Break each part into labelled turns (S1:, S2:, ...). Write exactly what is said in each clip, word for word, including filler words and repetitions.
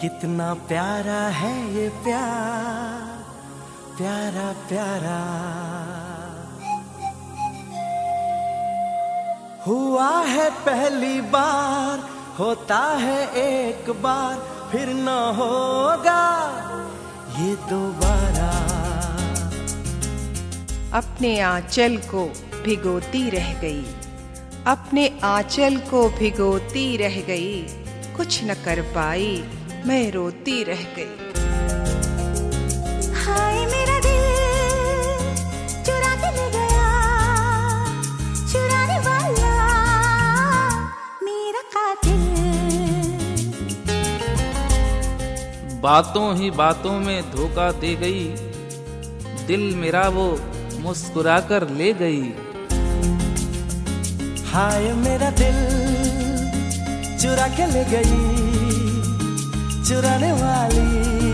S1: कितना प्यारा है ये प्यार, प्यारा प्यारा। हुआ है पहली बार, होता है एक बार, फिर न होगा ये दोबारा।
S2: अपने आंचल को भिगोती रह गई, अपने आंचल को भिगोती रह गई, कुछ न कर पाई मैं रोती रह गई।
S3: हाय मेरा दिल चुरा के ले गया, चुराने वाला मेरा कातिल।
S4: बातों ही बातों में धोखा दे गई, दिल मेरा वो मुस्कुरा कर ले गई।
S1: हाय मेरा दिल चुरा के ले गई, चुराने वाली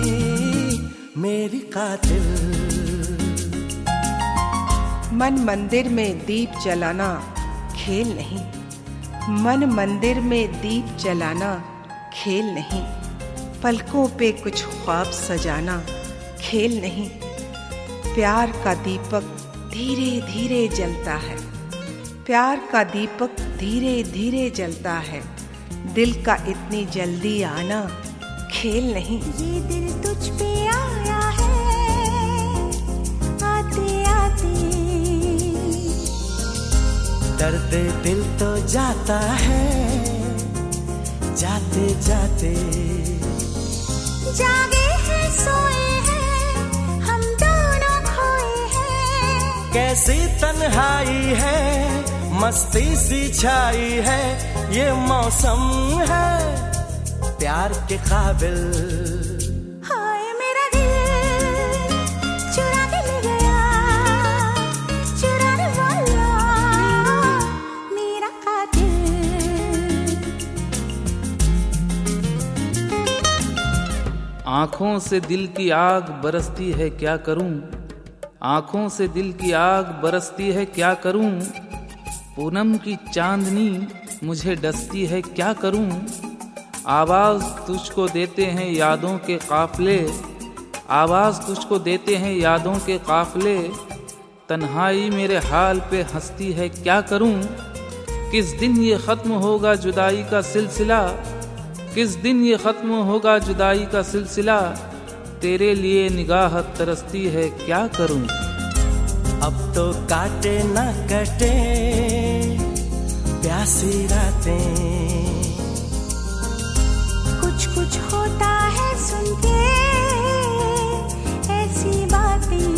S1: मेरी कातिल।
S2: मन मंदिर में दीप जलाना खेल नहीं, मन मंदिर में दीप जलाना खेल नहीं, पलकों पे कुछ ख्वाब सजाना खेल नहीं। प्यार का दीपक धीरे धीरे जलता है, प्यार का दीपक धीरे धीरे जलता है, दिल का इतनी जल्दी आना खेल नहीं।
S3: ये दिल तुझ पे आया है आते आते,
S1: दर्द दिल तो जाता है जाते जाते।
S3: जागे हैं सोए हैं हम दोनों खोए हैं,
S1: कैसी तन्हाई है मस्ती सी छाई है, ये मौसम है प्यार के काबिल।
S3: हाय मेरा दिल चुरा के ले गया, चुराने वाला मेरा कातिल।
S4: आँखों से दिल की आग बरसती है क्या करूं, आँखों से दिल की आग बरसती है क्या करूं, पूनम की चांदनी मुझे डसती है क्या करूं। आवाज़ तुझको देते हैं यादों के काफले, आवाज़ तुझको देते हैं यादों के काफले, तन्हाई मेरे हाल पे हंसती है क्या करूं। किस दिन ये ख़त्म होगा जुदाई का सिलसिला, किस दिन ये ख़त्म होगा जुदाई का सिलसिला, तेरे लिए निगाह तरसती है क्या करूं।
S1: अब तो काटे ना कटे प्यासी रातें,
S3: कुछ कुछ होता है सुन के ऐसी बातें,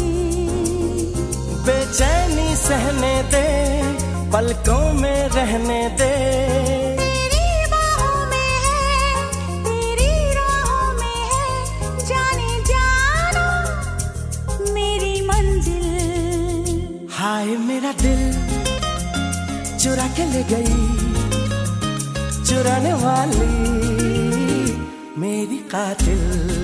S1: बेचैनी सहने दे पलकों में रहने दे।
S3: तेरी बाहों में है तेरी राहों में है, जाने जाना मेरी मंजिल।
S1: हाय मेरा दिल चुरा के ले गई, चुराने वाली मेरी कातिल।